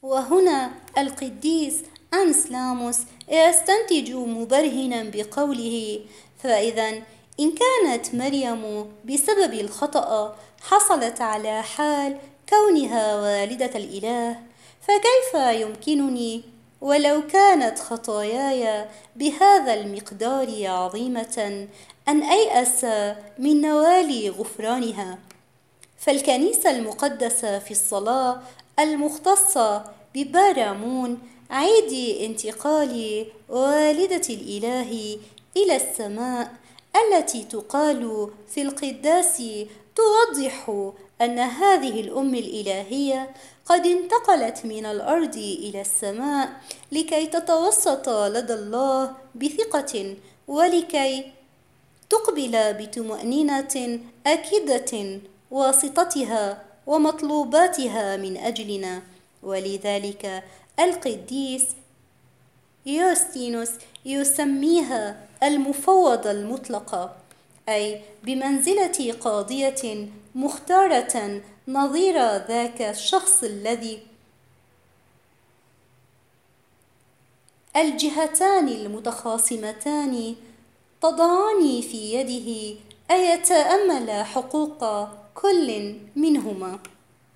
وهنا القديس أنسلاموس يستنتج مبرهنا بقوله: فإذا إن كانت مريم بسبب الخطأ حصلت على حال كونها والدة الإله، فكيف يمكنني ولو كانت خطاياي بهذا المقدار عظيمة أن أيأس من نوال غفرانها؟ فالكنيسة المقدسة في الصلاة المختصة ببارامون عيد انتقال والدة الإله إلى السماء التي تقال في القداس توضح أن هذه الأم الإلهية قد انتقلت من الأرض إلى السماء لكي تتوسط لدى الله بثقة، ولكي تقبل بطمأنينة أكيدة واسطتها ومطلوباتها من أجلنا. ولذلك القديس يوستينوس يسميها المفوضة المطلقة، أي بمنزلة قاضية مختارة نظير ذاك الشخص الذي الجهتان المتخاصمتان تضعان في يده أن يتأمل حقوق كل منهما.